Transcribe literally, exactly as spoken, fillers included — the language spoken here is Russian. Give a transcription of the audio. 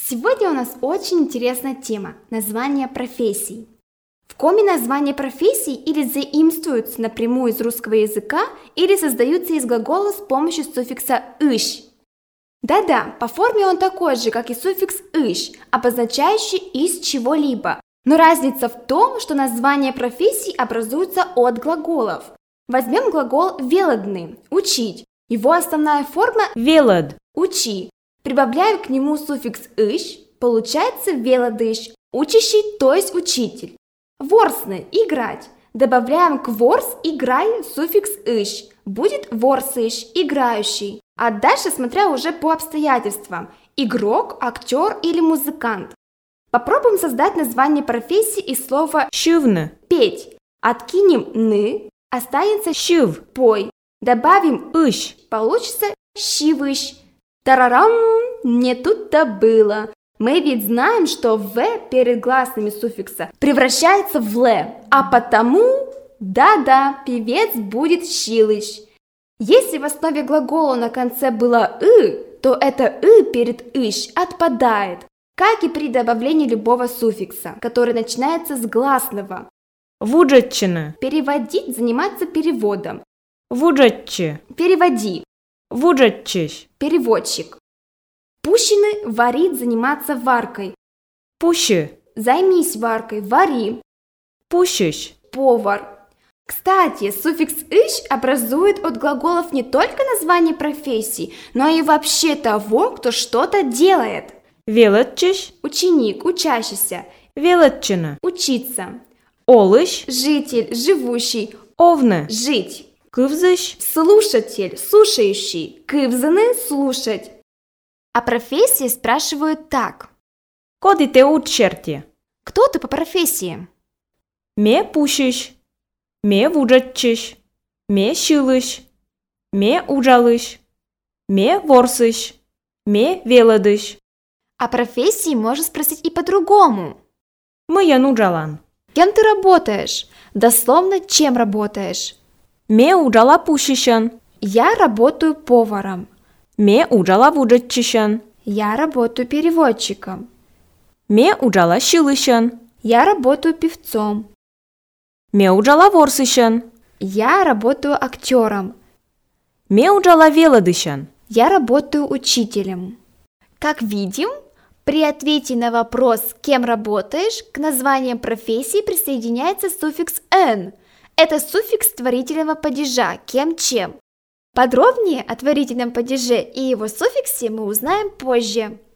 Сегодня у нас очень интересная тема – название профессий. В коме названия профессий или заимствуются напрямую из русского языка, или создаются из глагола с помощью суффикса «ыщ». Да-да, по форме он такой же, как и суффикс «ыщ», обозначающий «из чего-либо». Но разница в том, что названия профессий образуются от глаголов. Возьмем глагол «велодны» – «учить». Его основная форма «велод» – «учи». Прибавляем к нему суффикс «ыщ», получается «велодыщ», учащий, то есть учитель. Ворсны – играть. Добавляем к ворс «играй» суффикс «ыщ», будет ворсыщ, играющий. А дальше смотря уже по обстоятельствам – игрок, актер или музыкант. Попробуем создать название профессии из слова «щывна» – петь. Откинем «ны», останется «щив» – пой. Добавим «ыщ», получится «щивыщ». Тарарам, не тут-то было. Мы ведь знаем, что «в» перед гласными суффикса превращается в «л», а потому, да-да, певец будет щилыч. Если в основе глагола на конце было «ы», то это «ы» перед «ищ» отпадает, как и при добавлении любого суффикса, который начинается с гласного. Вуджетчина. Переводить, заниматься переводом. Вуджетче. Переводи. Вуджетчищ. Переводчик. Пущины, варить, заниматься варкой. Пуще. Займись варкой, вари. Пущищ. Повар. Кстати, суффикс «ищ» образует от глаголов не только название профессий, но и вообще того, кто что-то делает. Велодчищ. Ученик, учащийся. Велодчина. Учиться. Олыщ. Житель, живущий. Овна. Жить. Кывзыщ. Слушатель, слушающий. Кывзаны – слушать. О профессии спрашивают так. Коди те учерти? Кто ты по профессии? Ме пущищ. Ме вуджетчищ. Ме щилыщ. Ме уджалыщ. Ме ворсыщ. Ме велодыщ. О профессии можно спросить и по-другому. Мыян уджалан. Кем ты работаешь? Дословно, чем работаешь? Ме уджала пущищан. Я работаю поваром. Ме уджала вуджетчищан. Я работаю переводчиком. Ме уджала щилыщан. Я работаю певцом. Ме уджала ворсыщан. Я работаю актером. Ме уджала велодыщан. Я работаю учителем. Как видим, при ответе на вопрос «кем работаешь» к названиям профессии присоединяется суффикс «н». Это суффикс творительного падежа «кем-чем». Подробнее о творительном падеже и его суффиксе мы узнаем позже.